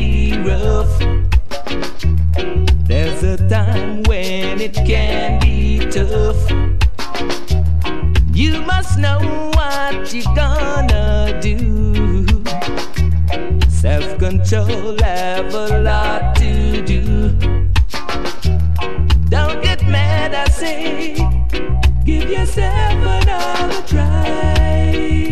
be rough. There's a time when it can be tough. You must know what you're gonna do. Self-control have a lot to do. Don't get mad, I say. Give yourself another try.